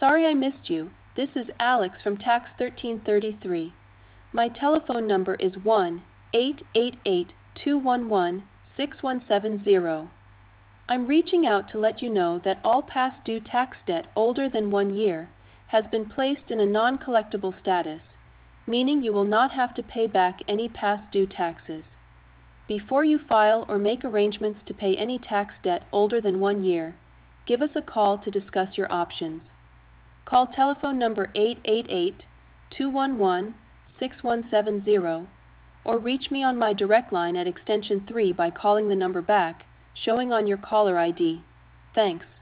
Sorry I missed you. This is Alex from Tax 1333. My telephone number is 1-888-211-6170. I'm reaching out to let you know that all past due tax debt older than 1 year has been placed in a non-collectible status, meaning you will not have to pay back any past due taxes. Before you file or make arrangements to pay any tax debt older than 1 year, give us a call to discuss your options. Call telephone number 888-211-6170 or reach me on my direct line at extension 3 by calling the number back, showing on your caller ID. Thanks.